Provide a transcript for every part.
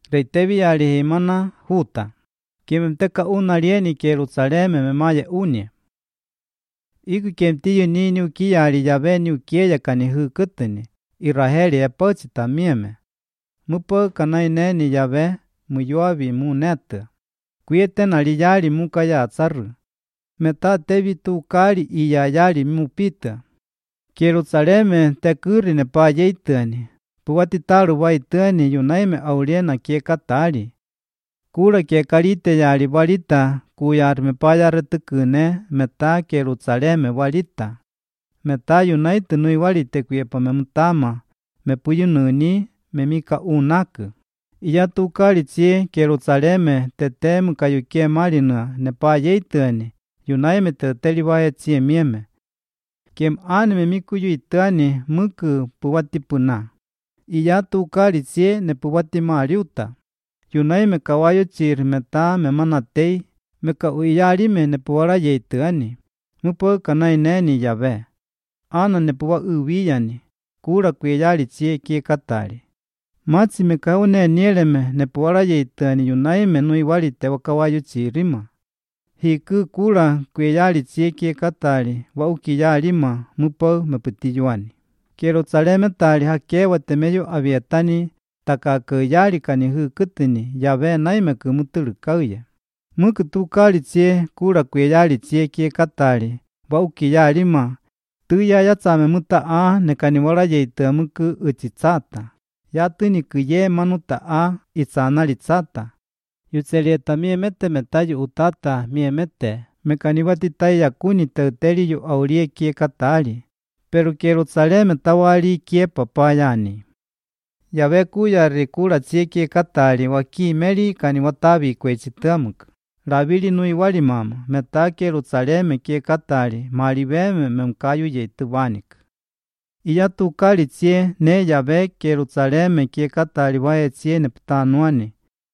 Reitevi yali himana huta. Kimemteka unalieni ki Jerusaleme memaye unie. Iku kemtiyu nini ukiyali yabeni ukieya kani hukutini. Iraheli epochi tamieme. Mupo kanai neni yabe muyuabi munete. Kuyete naliyali mukaya atsaru. Meta tevi tukali iyayali mupita. Ki Jerusaleme tekuri nepa yeitani. Puwatitalu waitani yunaime auliena kiekatali. Kura kiekalite yali walita kuyari mepayare tukune meta ki Jerusaleme walita. Meta yunaite nui walite kuyepa memutama mepuyununi memika unaku. Iya tukali tsie ki Jerusaleme tete mukayukie malina nepa yeitani yunaime teteli wae tsie mieme. Kiem ane memikuyu itani muku puwatipuna. Iya tukali tsie nepuwati maliuta. Yunaime kawayo chiri meta memanatei meka uyalime nepuwara yeitani. Mupo kanai neni yabe. Ana nepuwa uwiyani. Kura kuyali tsie kiekatali. Matsi mekaune nieleme nepuwara yeitani yunaime nui walite wakawayo chirima. Hiku kura kuyali tsie kiekatali wa ukiyalima mupo meputiyuani. Ki Jerusaleme tali hakewa temeyo avietani takakuyali kani hukutini yabe naime kumutulukauye. Muku tukali tsie kura kuyali tsie kiekatali wa ukiyalima tuya yatsame muta nekani wala yeita muku uchitsata. Yatuni kuye manuta itsana litsata. Yutselieta miemete metayu utata miemete mekani watitai yakuni teuteli yu aulie kiekatali. Pero ki Jerusaleme tawali kie papayani. Yabe kuyari kura tsie kiekatali wakimeli kani watabi kwechitamuka. Rabili nui wali mama meta ki Jerusaleme kiekatali malibeme memkayu yeitubanika. Iya tukali tsie ne yabe ki Jerusaleme kiekatali wae tsie neputanuani.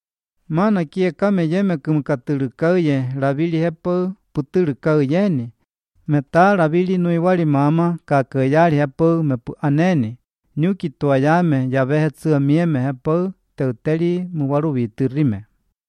Mana kiekame yeme kumukatulukauye rabili hepo putulukauyeni. Meta rabili nui wali mama kakayali hepo mepu aneni. Nyuki tuayame yabe hetsu mieme hepo teuteli muwarubiturime.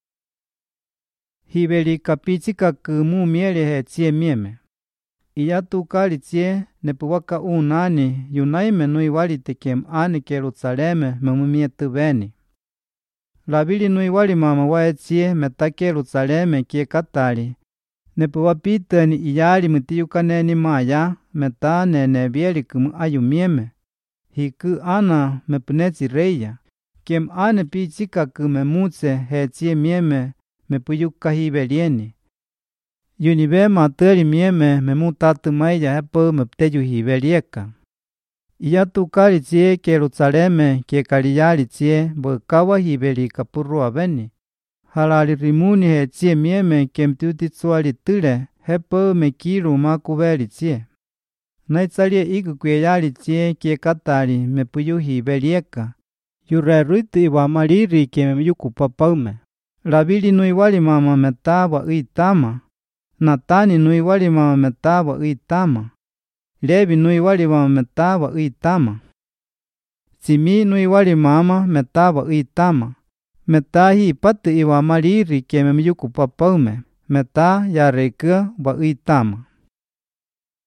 Hibeli kapichika kumu miele hetsie mieme. Iya tukali tsie nepuwaka unani yunaime nui wali tekiem ani ki Jerusaleme memumietu beni. Rabili nui wali mama wae tsie meta ki Jerusaleme kiekatali. Nepuwapitani iyali mutiyukaneni maya meta nene bieli kumu ayumieme. Hiku ana mepunetsi reya. Kiem ane pichika kumemutse hetsie mieme mepuyuka hibelieni. Yunibe materi mieme memutatu maya hepo mepteyu hibelieka. Iya tukali tsie ki Jerusaleme kiekaliyali tsie bokawa hibeli kapurua beni. Halali rimuni hetsie mieme kemtutitsuali tule hepo mekilu makubeli tsie. Naitsalie iku kuyali tsie kiekatali mepuyu hibelieka. Yureruitu iwa maliri kememyuku papaume. Rabili nui wali mama metaba uitama. Natani nui wali mama metaba uitama. Levi nui wali mama metaba uitama. Simi nui wali mama metaba uitama. Metahi patu iwa maliri kememyuku papaume. Meta yarekua wa uitama.